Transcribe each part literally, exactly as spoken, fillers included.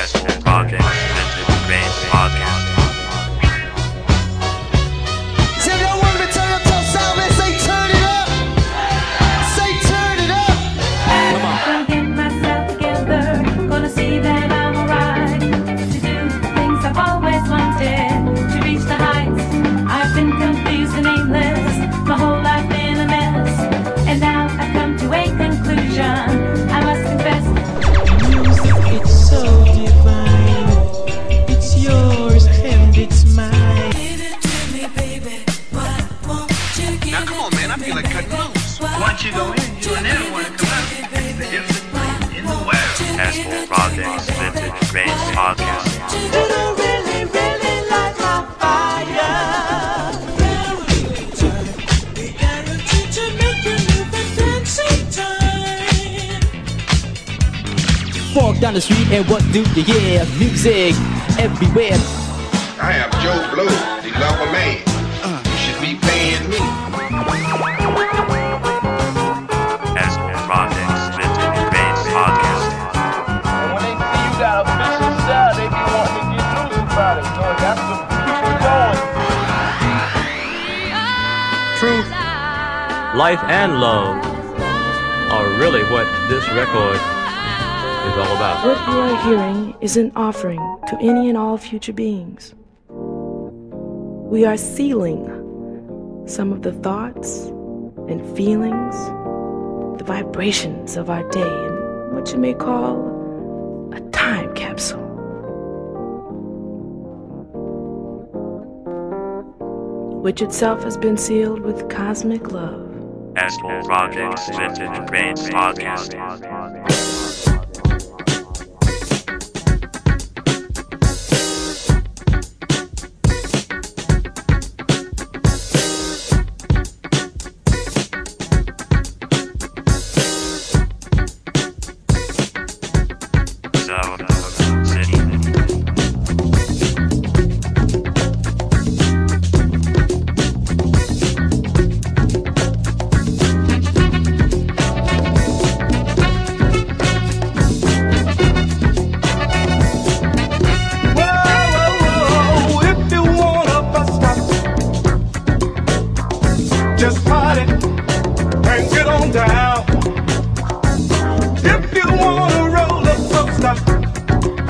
Asshole Project, Vintage Range Podcast. So if y'all want me to turn up, tell Salve, say turn it up. Say turn it up. Come on. Gonna get myself together, gonna see that I'm alright. To do the things I've always wanted, to reach the heights. I've been confused and aimless, my whole life been a mess. And now I've come to a conclusion, I must confess. Music, it's so divine. It's yours and it's mine. Give it to me, baby. Why won't you give Now come on, man, I feel like cutting loose. Once you go in, you never want to come out. The different place in the world. Asshole Project, Vintage Range Podcast. You don't really, really light my fire. The energy to make you move and dance in time. Walk down the street and what do you hear? Music everywhere. I am Joe Blow, the lover man. You should be paying me. Asshole Project, Vintage Range Podcast. And when they see you got a vicious style, they be wanting to get loose about it. So that's what keeps it going. Truth, life, and love are really what this record is all about. What you are hearing is an offering to any and all future beings. We are sealing some of the thoughts and feelings, the vibrations of our day in what you may call a time capsule. Which itself has been sealed with cosmic love. Asshole Project, Vintage Range Podcast. Just party and get on down. If you want a roller coaster,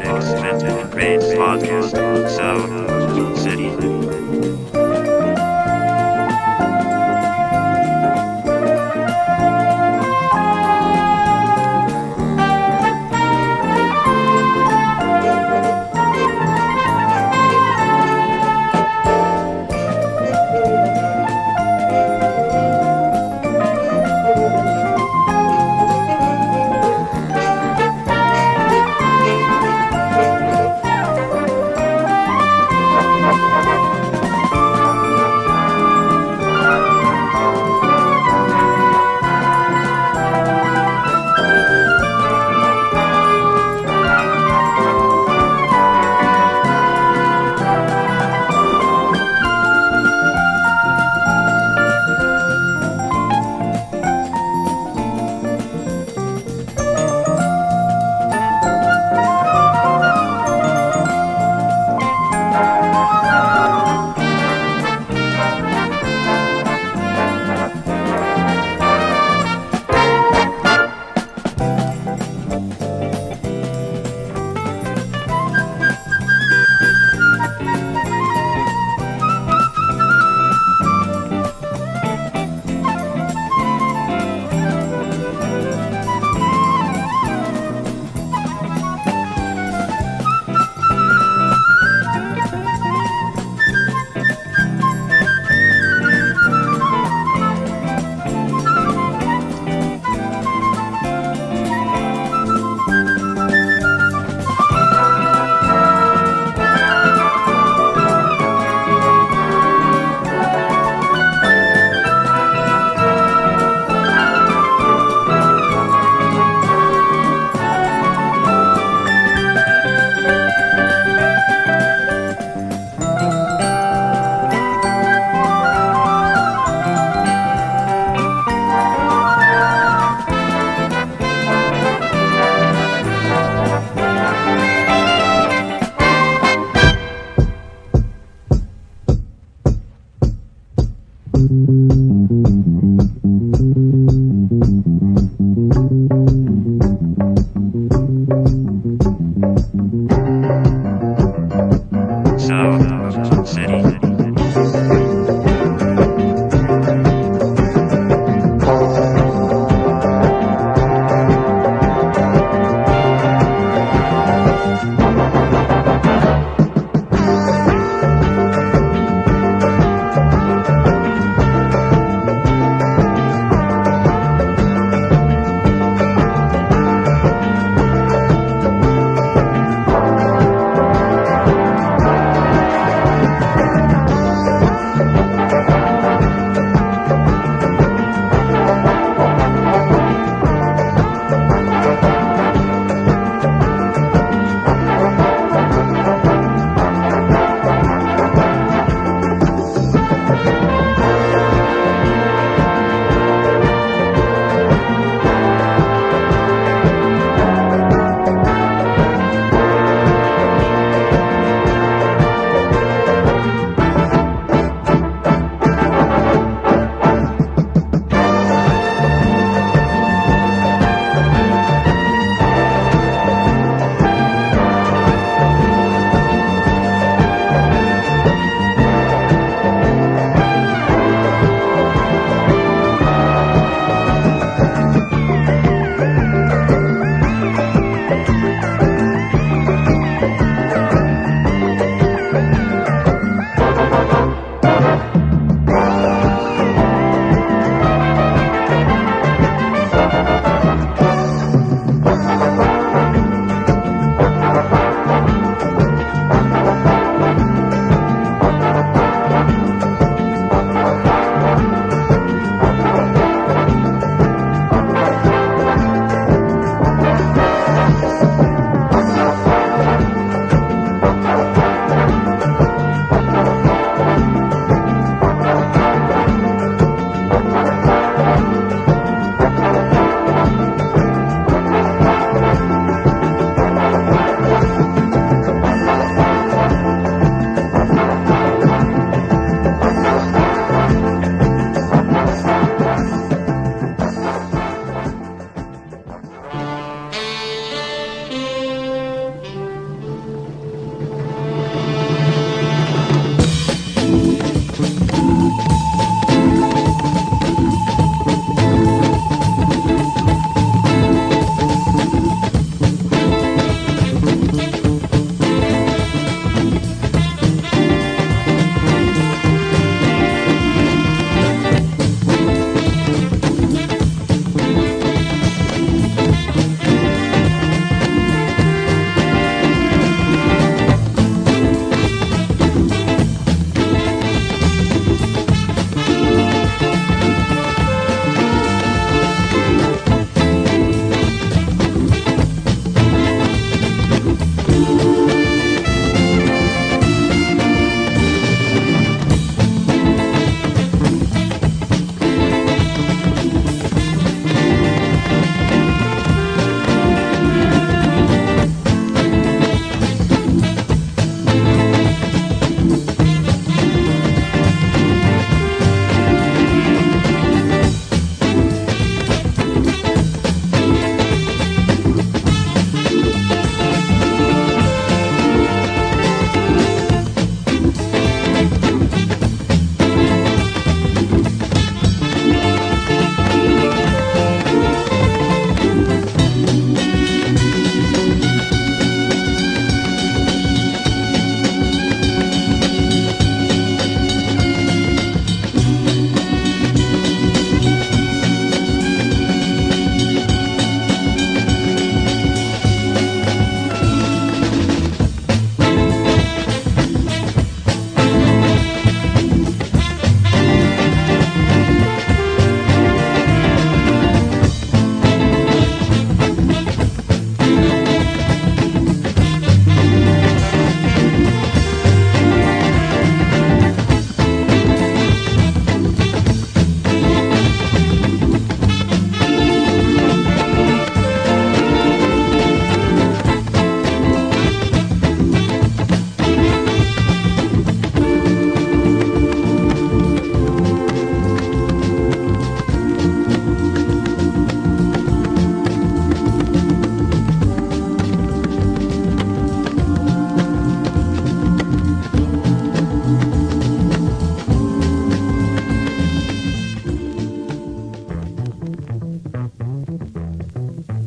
Projects Vintage Brains Podcast. Sound City.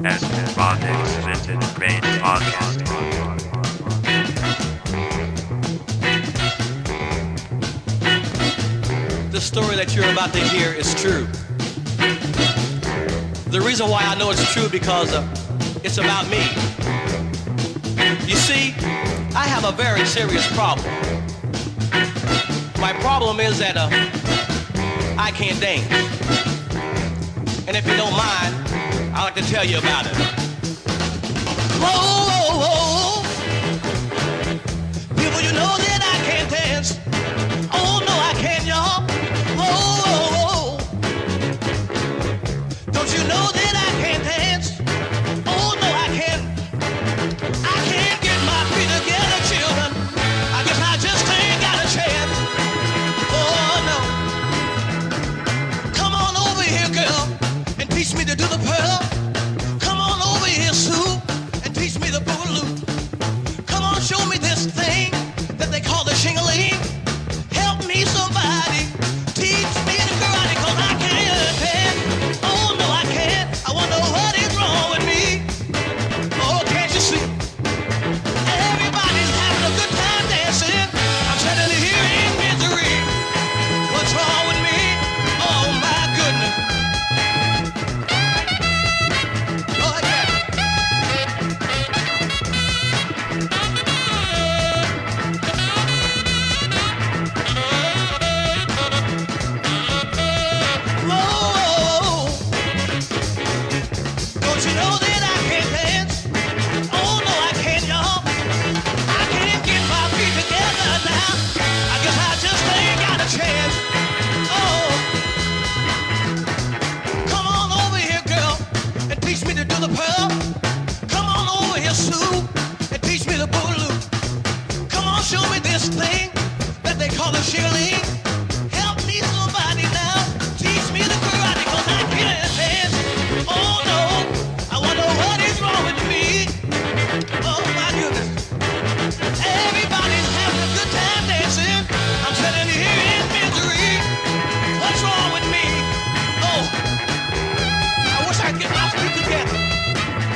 at Project Vintage Brain Podcast. The story that you're about to hear is true. The reason why I know it's true because uh, it's about me. You see, I have a very serious problem. My problem is that uh, I can't dance. And if you don't mind, I'd like to tell you about it. Whoa, whoa, whoa. People, you know that I can't dance. Oh, no, I can't, y'all. Whoa, whoa, whoa. Don't you know that I can't dance? Oh, no, I can't. I can't get my feet together, children. I guess I just ain't got a chance. Oh, no. Come on over here, girl, and teach me to do the pearl. Come on over here, Sue, and teach me the boogaloo. Come on, show me this thing that they call the shingling. Help me, somebody. Teach me the karate, cause I can't dance. Oh, no, I can't. I wonder what is wrong with me. Oh, can't you see? Everybody's having a good time dancing. I'm sitting here in misery. What's wrong with me? Oh, my goodness. Oh, yeah. Whoa, don't you know that I can't dance? Oh, no, I can't, y'all. I can't get my feet together now. I guess I just ain't got a chance. Oh, come on over here, girl, and teach me to do the pearl. Come on over here, Sue, and teach me the boogaloo. Come on, show me this thing that they call the shilling. Help me, somebody now. Teach me the karate, cause I can't dance. Oh, no, I wonder what is wrong with me. Oh, my goodness. Everybody's having a good time dancing. I'm sitting here in misery. What's wrong with me? Oh, I wish I could get my feet together.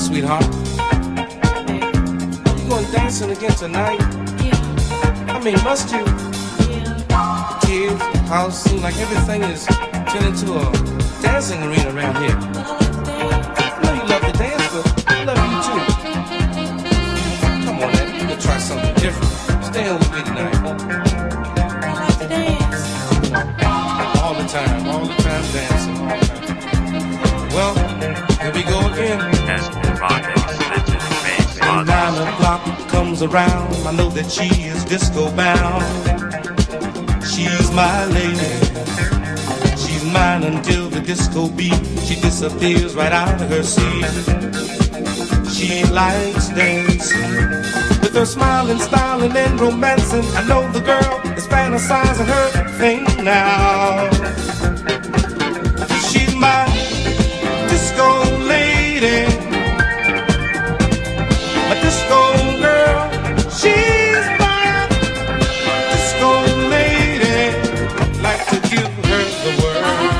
sweetheart? Are you going dancing again tonight? I mean, must you? Kids, house, seems like everything is turned into a dancing arena around here. I know you love to dance, but I love you too. Come on, man, you can try something different. Stay in with me tonight. All the time, all the time dancing, all the time. Well, here we go again. When nine o'clock comes around, I know that she is disco bound. She's my lady. She's mine until the disco beat. She disappears right out of her seat. She likes dancing with her smiling, styling, and romancing. I know the girl is fantasizing her thing now. She's my disco lady, a disco girl. She's my disco lady. I'd like to give her the word.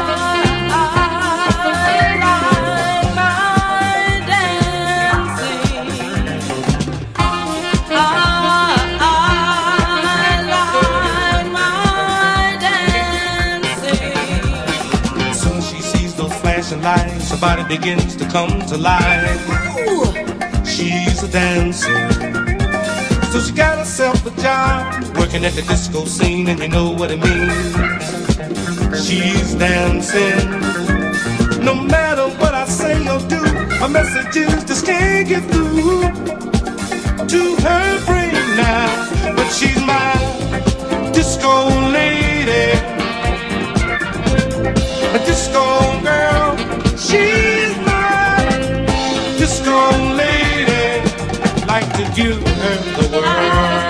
Lights, her body begins to come to life. She's a dancer, so she got herself a job working at the disco scene, and you know what it means. She's dancing. No matter what I say or do, my messages just can't get through to her brain now. But she's my disco lady, a disco girl. She's my disco lady. Like to give her the word.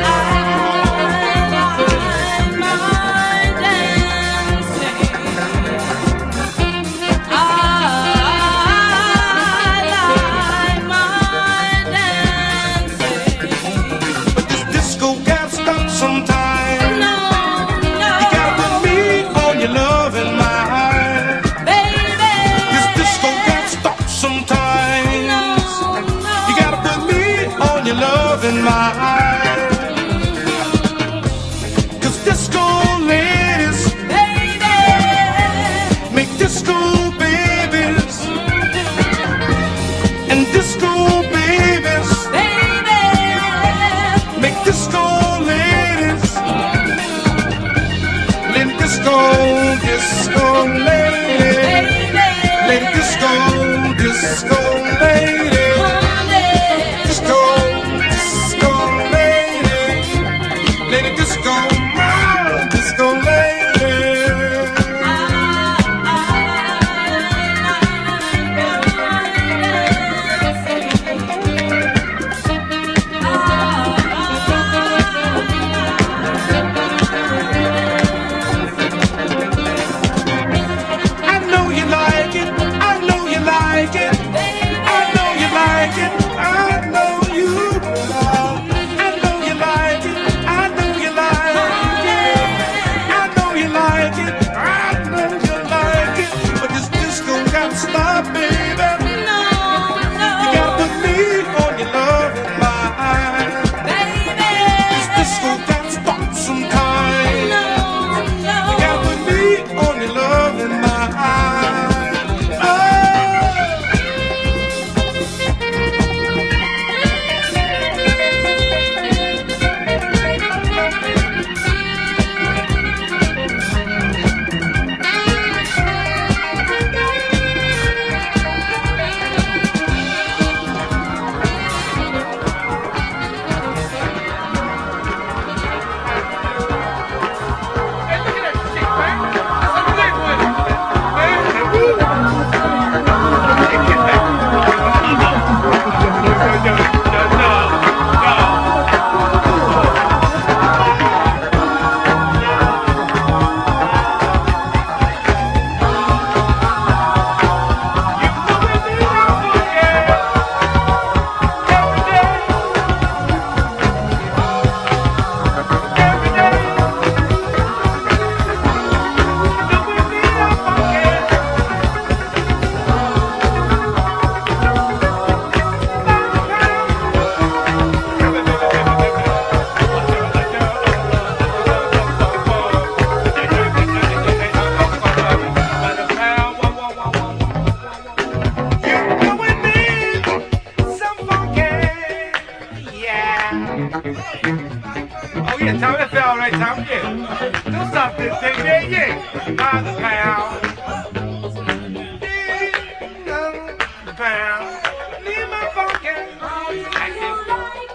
In my eyes, 'cause disco ladies, baby, make disco babies, and disco babies, baby, make disco ladies, let disco, disco lady, let disco, disco lady. I know you like it, I know you like it.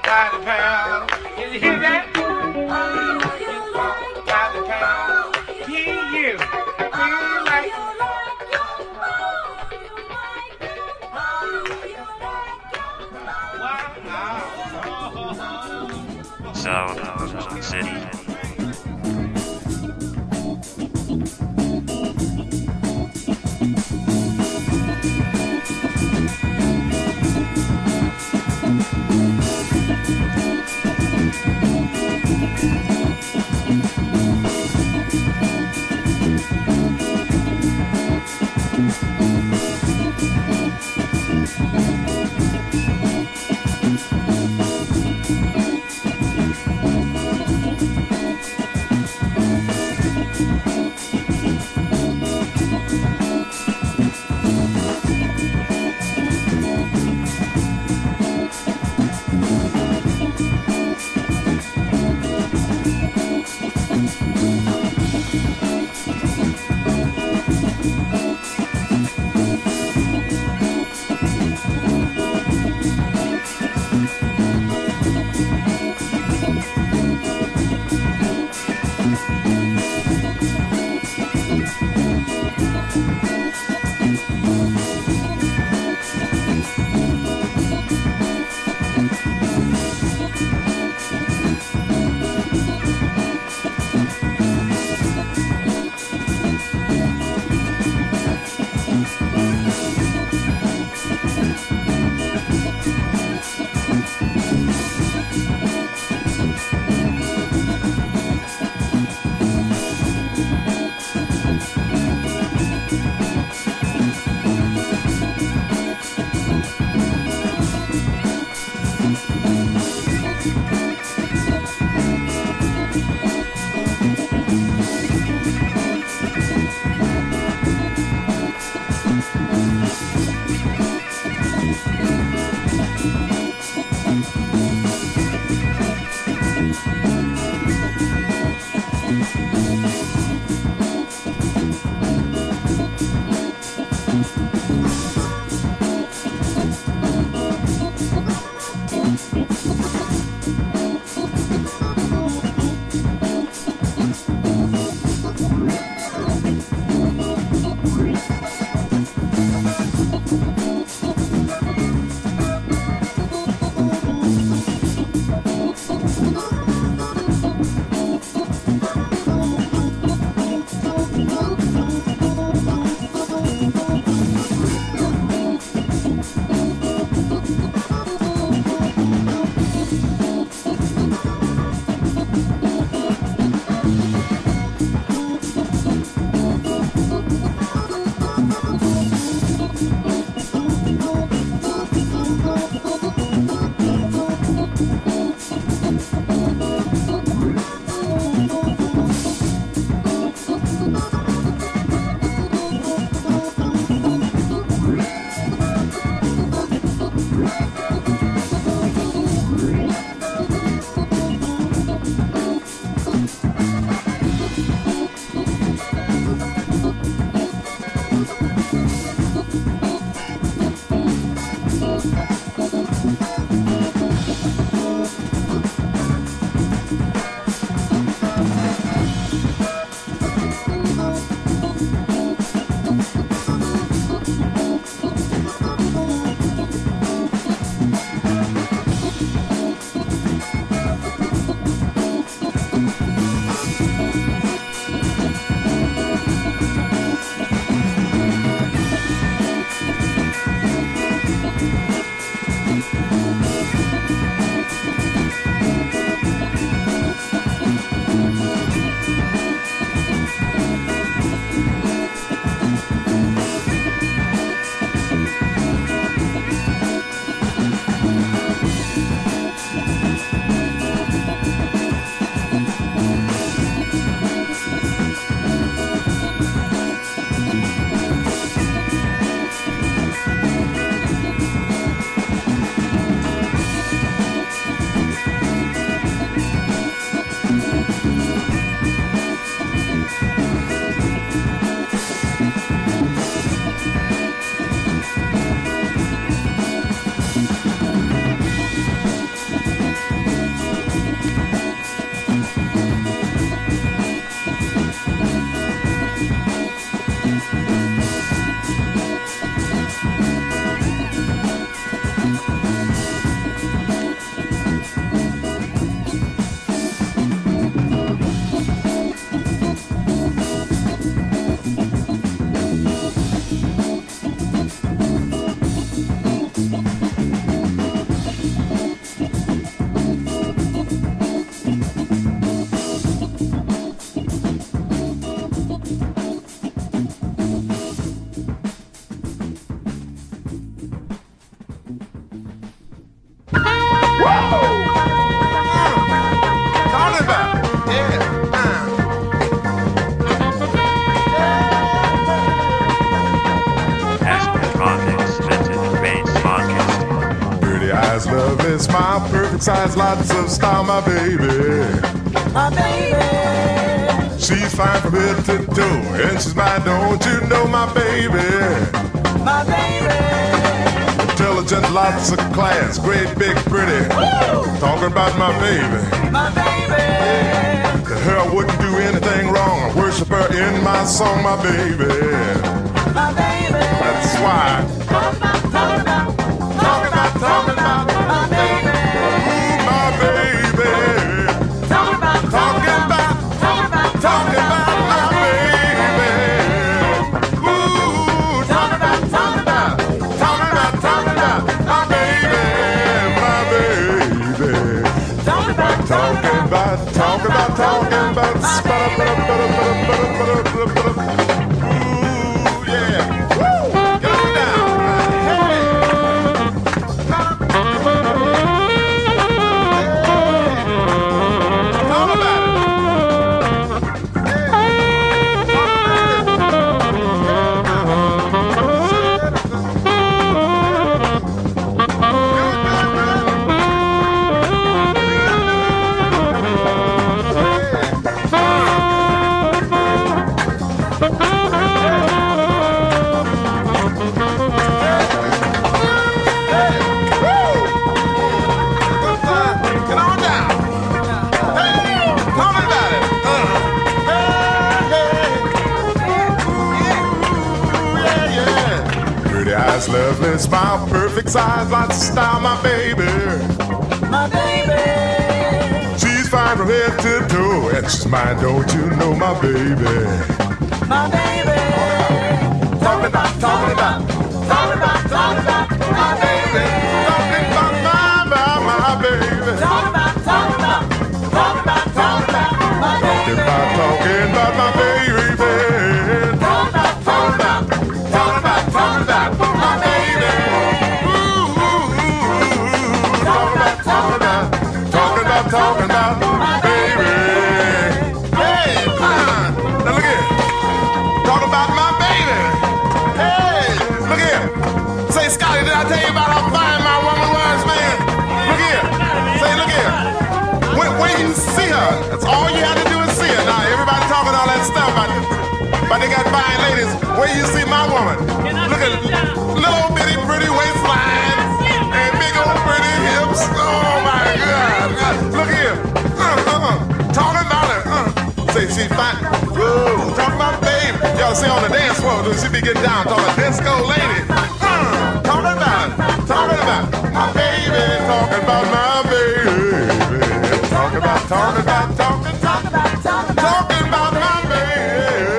Thousand pounds. Did you hear that? Thousand pounds. Hear you. Feel like. Sound City. eyes, love is my perfect size, lots of style, my baby. My baby. She's fine from head to toe, and she's mine, don't you know, my baby. My baby. Intelligent, lots of class, great, big, pretty. Woo! Talking about my baby. My baby. To her I wouldn't do anything wrong. I worship her in my song, my baby. My baby. That's why. Talk about, talk about, talk about, talk about my baby. Ooh, my baby. Talk about, talk about, talk about, talk about my baby. Ooh, talk about, talk about, talk about, talk about my baby. My baby. Talk about, talk about, talk about, talk about, ooh, yeah. Woo! Get on down. Hey. Talk about it. Love is my perfect size, lots of style, my baby. My baby. She's fine from head to toe, and she's mine, don't you know, my baby. My baby. Talk about, talk about, talk about, talk about my baby. Talking about my, my, my baby. Talk about, talk about, talk about, talk about my baby. Talking about, talking about my baby. Talk about, talk about, talk about, talk about. Talking about my baby. Hey, uh, now look here. Talking about my baby. Hey, look here. Say, Scotty, did I tell you about how fine my woman was, man? Look here. Say, look here. When, when you see her, that's all you have to do is see her. Now, everybody talking all that stuff about, but they got fine ladies. Where you see my woman? Look at little bitty pretty waistline and big old pretty hips. Oh my God! Look here, uh, uh, talking about her. Uh. Say she fine. Woo, talking about a baby. Y'all see on the dance floor, she be getting down, talking disco lady. Uh, talking about it, talking about my baby, talking about my baby, talking about, talking about, talking, talking about, talking about, talking about my baby.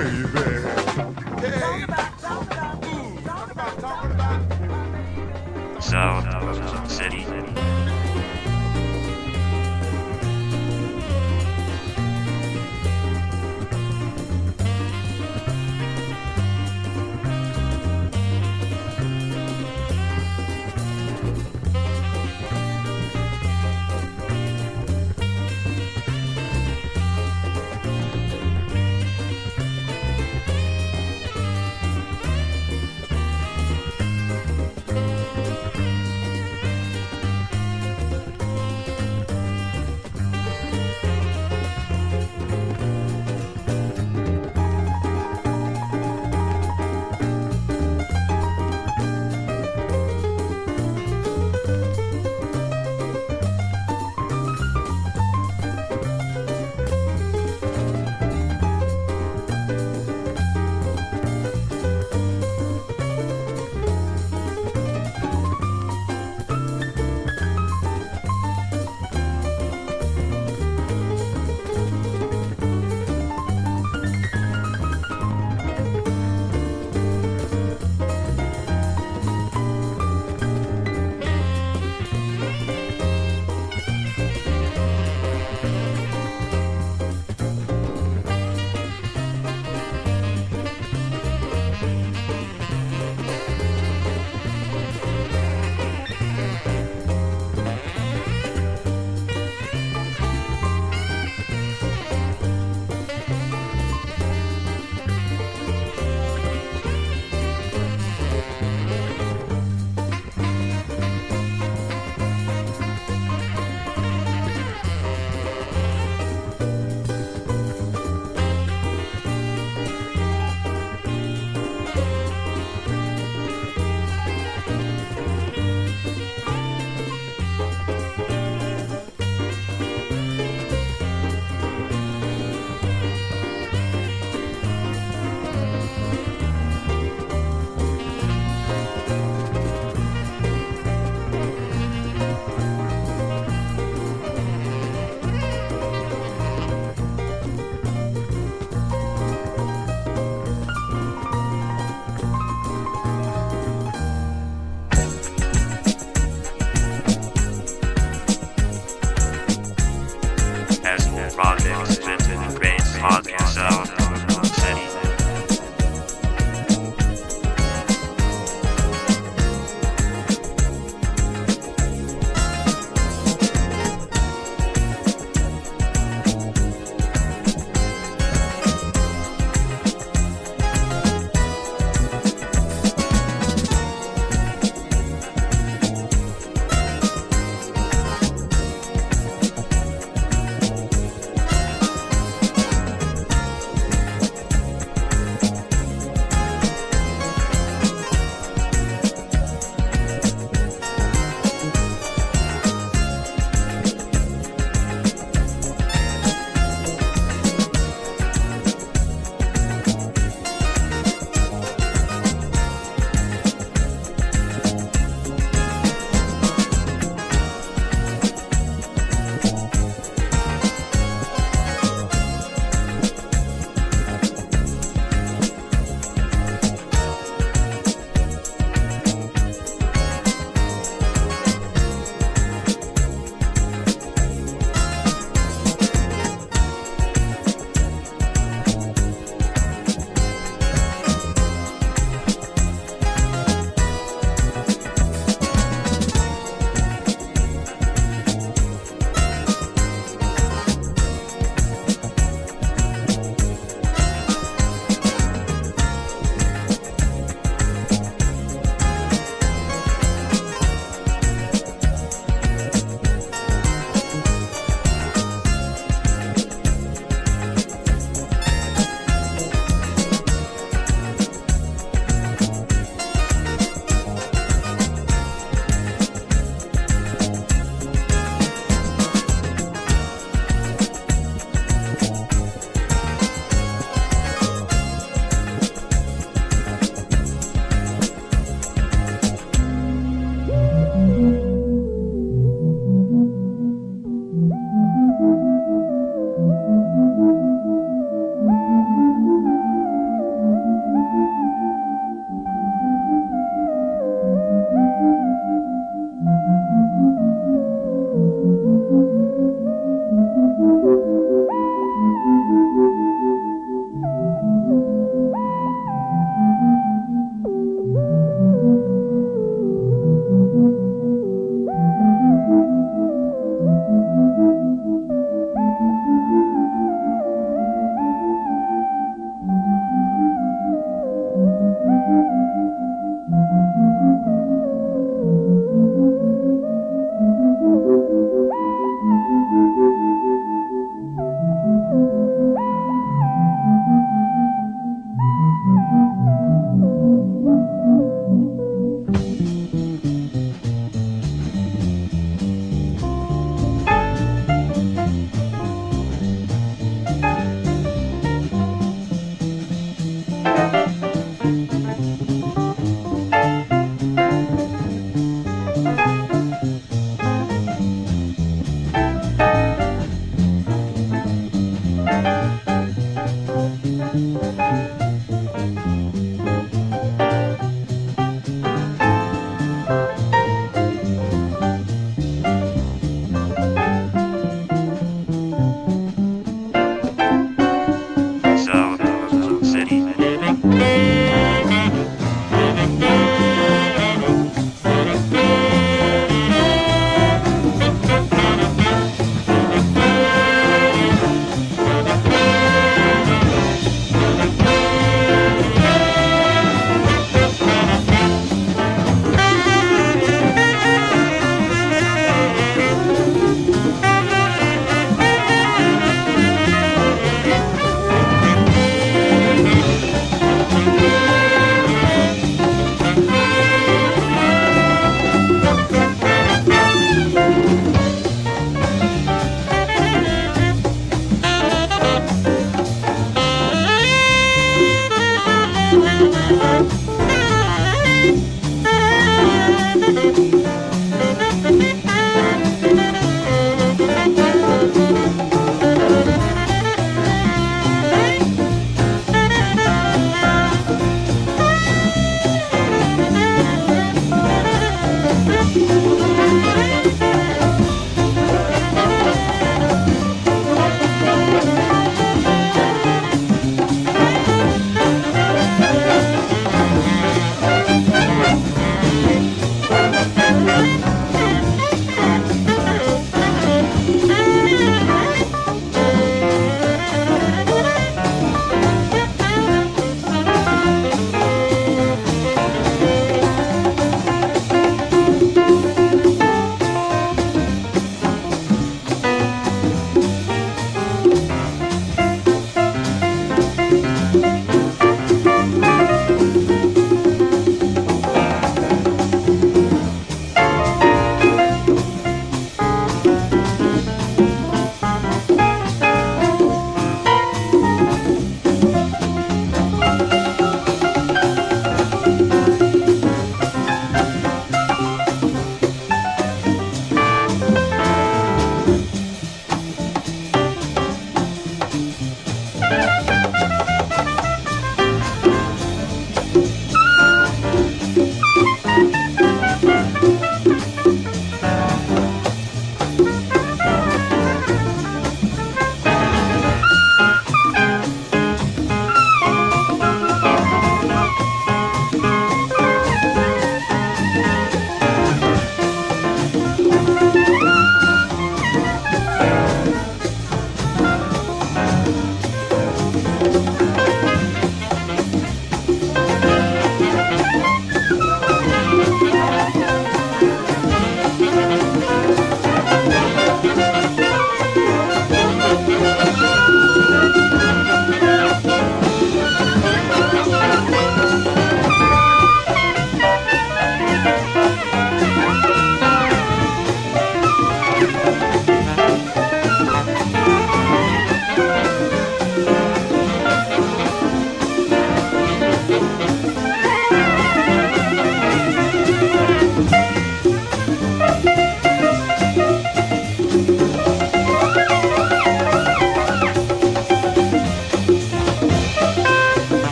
South City.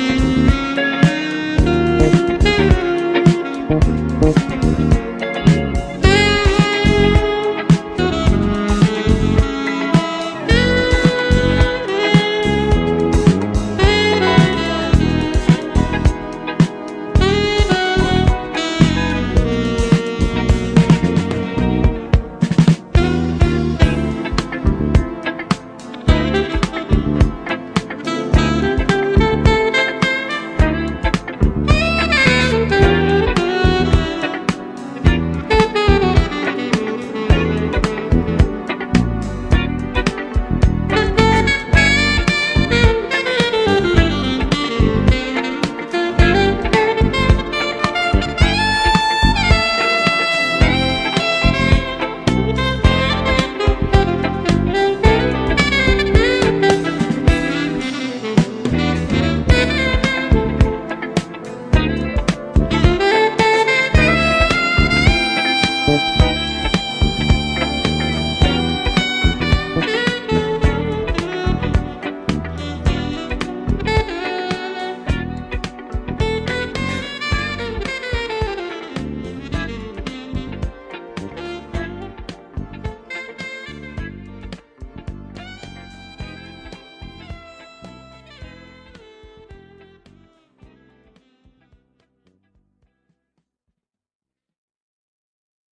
Thank you.